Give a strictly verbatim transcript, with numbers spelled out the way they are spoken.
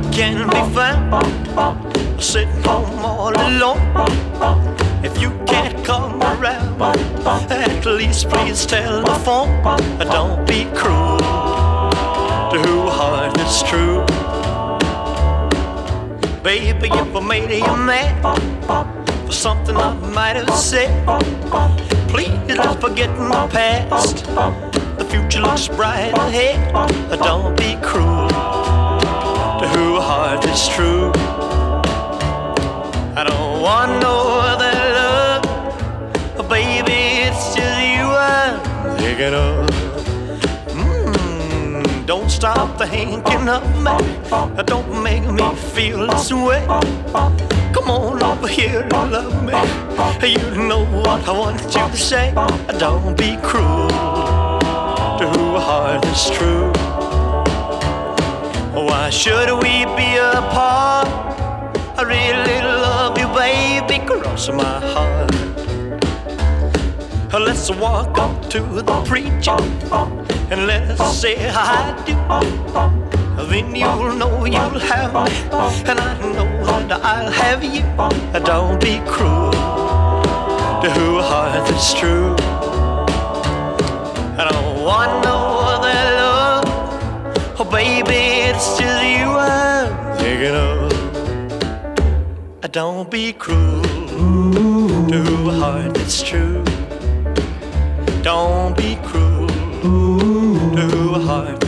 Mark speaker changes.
Speaker 1: can be found sitting home all alone. If you can't come around, at least please telephone. Don't be cruel to who heart is true. Baby, if I made you mad for something I might have said, please let's forget the past. The future looks bright ahead. Don't be cruel to who heart is true. I don't want no other love, baby, it's just you I'm thinking of. Mm, don't stop thinking of me. Don't make me feel this way. Come on over here and love me. You know what I want you to say. Don't be cruel to who heart is true. Why should we be apart? I really love you, baby, cross my heart. Let's walk up to the preacher and let's say I do. Then you'll know you'll have me, and I know that I'll have you. Don't be cruel to who heart is true. I don't want no other love, oh baby, it's just you I'm thinking of. Don't be cruel to who heart is true. Don't be cruel to who heart